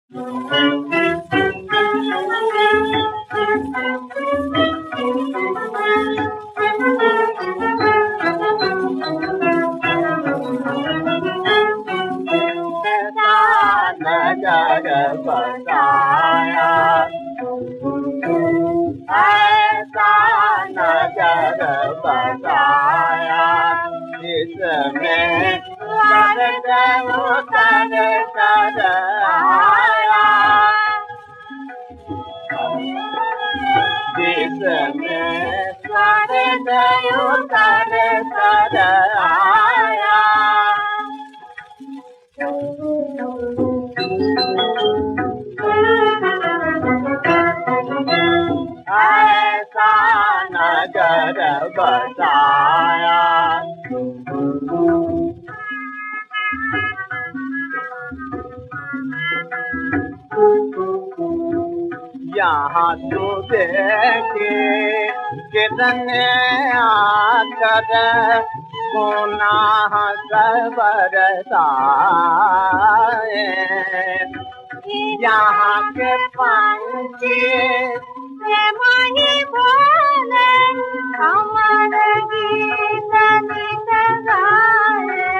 नजर बताया ऐसा नजर बताया जिसमें स्वर्ग उतर कर आया जिसमें स्वर्ग उतर कर आया ऐसा नजर बताया यहाँ तू देखे कितने आकर गुनाह सब बरसाए यहाँ के पंछी माही बोले हमारे गीत नित गाए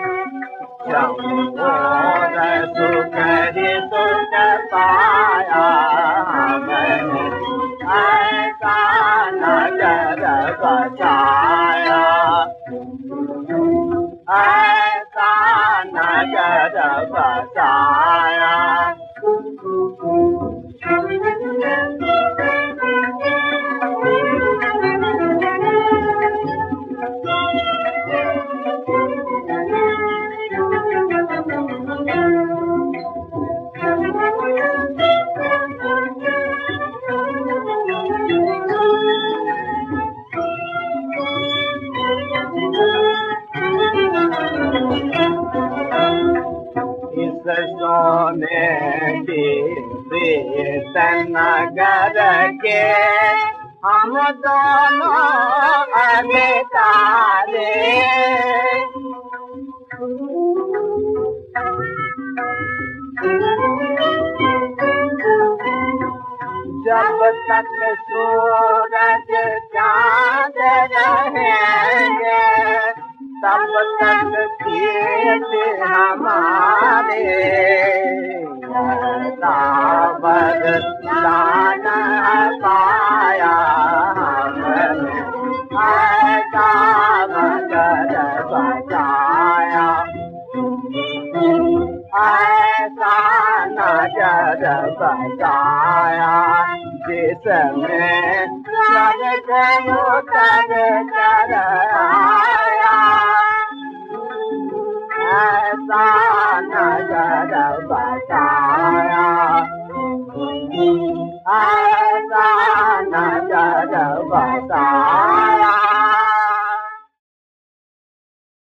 सुख ही सुख पाया मैंने ऐसा नजर बचाया ऐसा नजर बचाया सोने की नगर के हम दोनों अधिकारी जब तक सूरज चांद रहेंगे तब तक खेत हमारे बरदान पाया हमने ऐसा नजर बचाया ऐसा नजर बचाया जिसमें स्वर्ग उतर कर आया ऐसा नजर बचाया ऐसा नजर बचाया